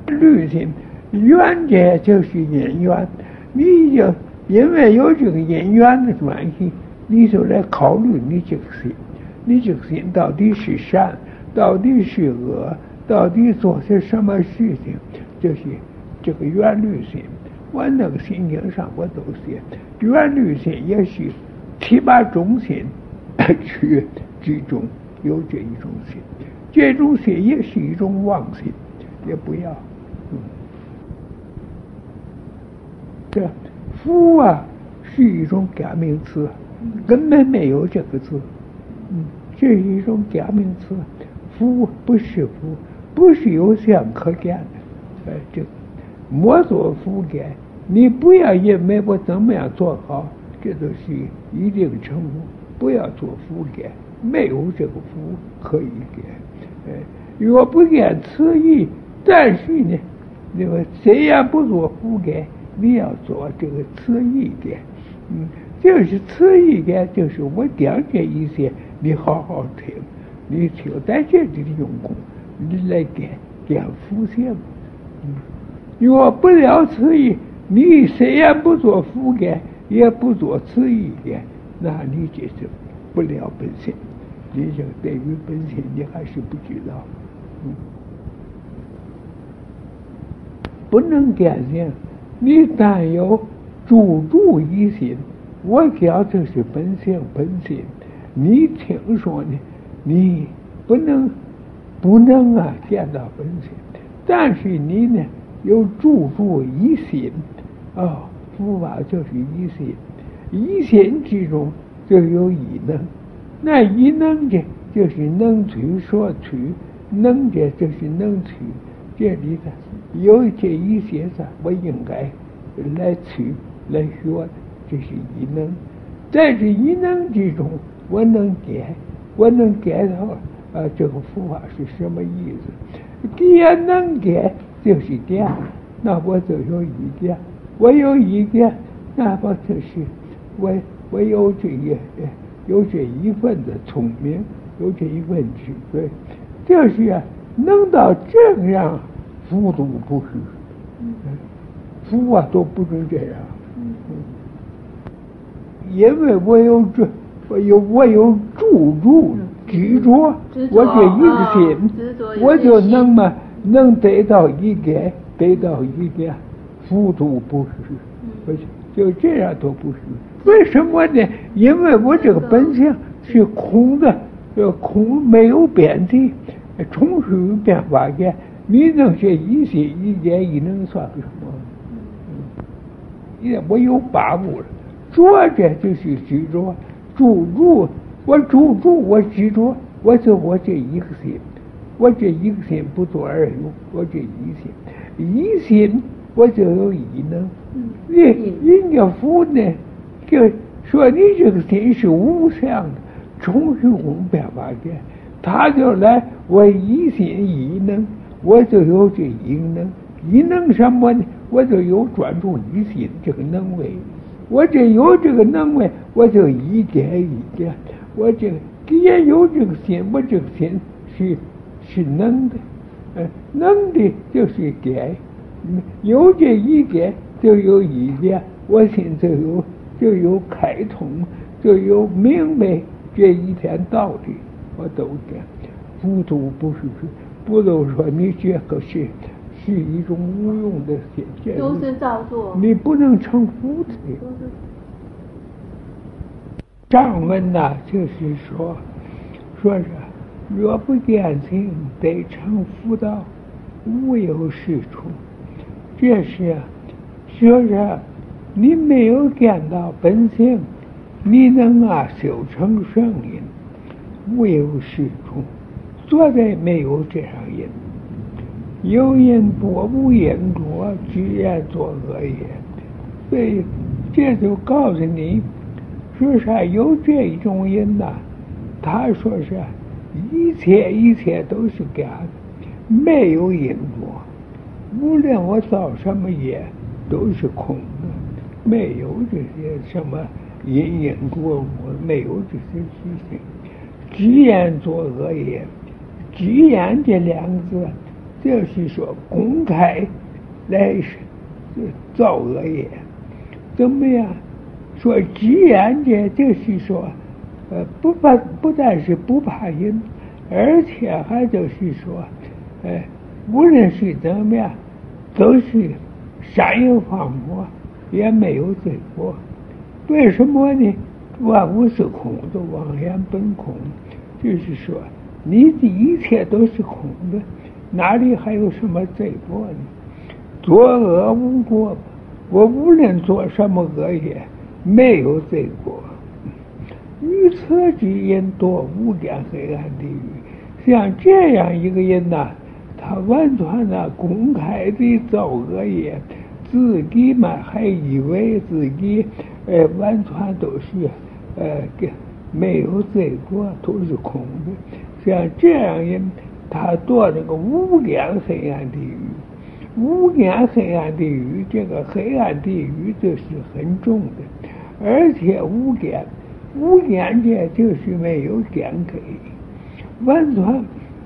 律性，缘者就是因缘，你就因为有这个因缘的关系，你就来考虑你这个心，你这个心到底是善，到底是恶，到底做些什么事情，就是这个缘律性。我那个心经上我都写，缘律性也是七八种心去之中有这一种心，这种心也是一种妄心，也不要。这福啊是一种假名词，根本没有这个字。这是一种假名词，福不是福，不是有相可见的。这个莫做福感，你不要因为我怎么样做好，这都是一定程度，不要做福感，没有这个福可以感。若不见此意，但是呢，那个虽然不做福感，你要做这个此意感。就是此意感，就是我讲这一些，你好好听，你听在这里的用功，你来讲福相。若不了此意，你虽然不做福感，也不做此意感，那你这是不了本性。你这对于本性，你还是不知道。不能见性，你但有注一心。我讲这是本性，你听说呢？你不能见到本性，但是你呢有注一心。佛法就是一心，一心之中就有一能，那一能者就是能取所取，能者就是能取。这里头有这一些上，我应该来取来学的。这是一能，在这一能之中，我能get到这个佛法是什么意思。既然能get，就是见，那我就有一见，我有一见，那么就是我有这一份的聪明，有这一份智慧，就是能到这样，福都不是，福啊都不能这样。因为我有注执着，我这一个心，我就能得到一个，福都不是，就这样都不是。为什么呢？因为我这个本性是空的，空没有边际，从虚变化界，你能这一心一见一能算个什么？我有把握了。着着就是执着，我执着，我这一个心，我这一个心不作而有，我这一心我就有一能。人家佛呢，就说你这个心是无相的，从虚空变化界，他就来我一心一能，我就有这一能，一能什么呢？我就有专注一心这个能为。我这有这个能为，我就一点一点。我这个既然有这个心，我这个心是能的，能的就是点，有这一点就有一点，我心就有开通，就有明白这一片道理，我都讲。糊涂不都说你这个是一种无用的心， 都是造作， 你不能成佛的。上文呐，就是说是若不见性，得成佛道，无有是处。这是说是你没有见到本性，你能修成圣因，无有是处。绝对没有这样因。有因多无因果，居然作恶业。所以这就告诉你，说是有这一种因呐。他说是一切都是假的，没有因果。无论我造什么业，都是空的，没有这些什么因果，没有这些事情。居然作恶业，居然这两个字就是说公开来造恶业，怎么样？说既然这就是说，不但是不怕淫，而且还就是说，无论是怎么样，都是善有方魔，也没有罪过。为什么呢？万物是空的，妄言本空，就是说，你的一切都是空的，哪里还有什么罪过呢？作恶无过，我无论做什么恶业，没有罪过。于此之因多无间黑暗地狱。像这样一个人呐，他完全的公开的造恶业，自己嘛还以为自己完全都是没有罪过，都是空的。像这样人，他堕这个无间黑暗地狱。无间黑暗地狱，这个黑暗地狱就是很重的，而且无间这就是没有间隔，完全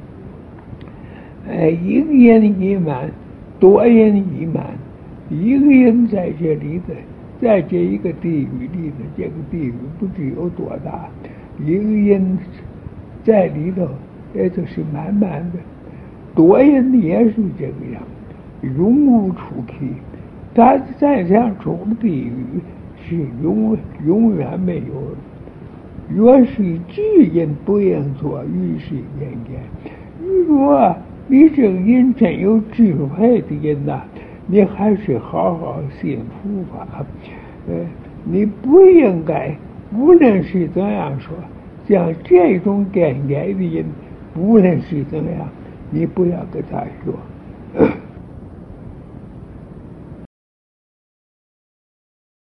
一个人一满，多人一满，一个人在这里的，在这一个地狱里的，这个地狱不知有多大，一个人在里头也就是满满的，多人也是这个样。永无出期，他再想出地狱是永远没有的。若是智人不应作，于是言言。如果你这个人真有智慧的人呐，你还是好好信佛法。你不应该，无论是怎样说，像这种见解的人，无论是怎样，你不要跟他说。